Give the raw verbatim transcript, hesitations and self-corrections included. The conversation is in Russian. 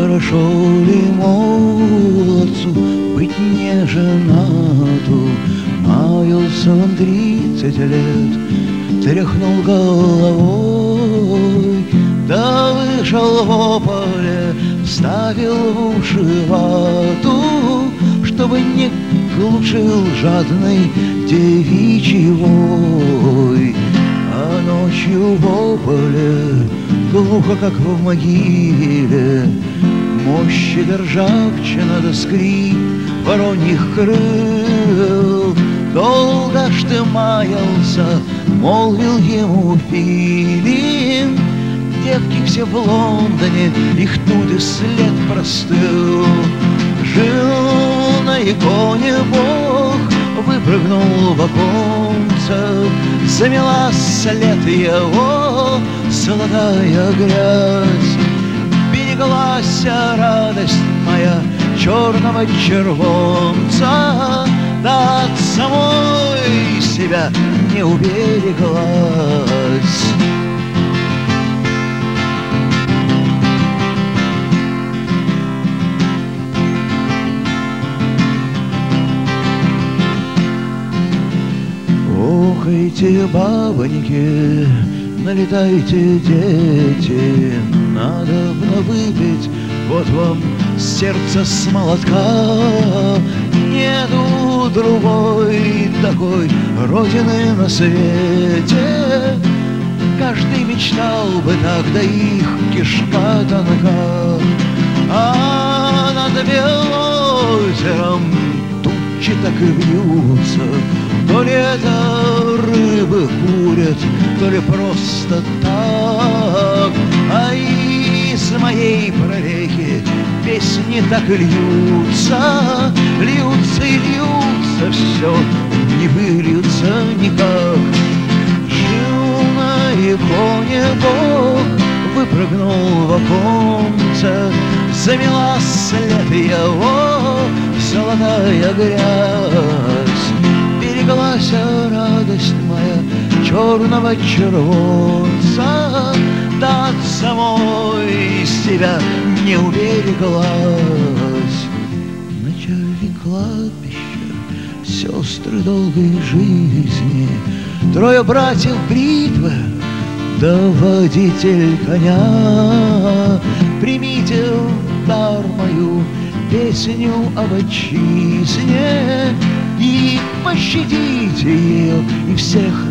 хорошо ли молодцу быть не женату? Маялся он тридцать лет, тряхнул головой, да вышел в поле, вставил в уши вату, чтобы не глушил жадный девичий вой. А ночью в поле, глухо, как в могиле, мощи ржавчина да скрип вороньих крыл. Долго ж ты маялся, молвил ему Филин, девки все в Лондоне, их тут и след простыл. Жил на иконе Бог, выпрыгнул в оконце, замела след его золотая грязь. Береглась радость моя черного червонца, да от самой себя не убереглась. Охайте, бабоньки, налетайте, дети, надобно выпить, вот вам сердце с молотка. Нету другой такой родины на свете. Каждый мечтал бы так, да их кишка тонка. А над Белозером тучи так и вьются. То ли это рыбы курят, то ли просто так. А из моей прорехи песни так и льются, льются и льются, все не выльются никак. Жил на иконе Бог, выпрыгнул в оконце, замела след его золотая грязь. Береглась радость моя черного червонца, да от самой себя не убереглась. Начальник кладбища, сестры долгой жизни, трое братьев бритвы, да водитель коня. Примите в дар мою песню об отчизне и пощадите ее и всех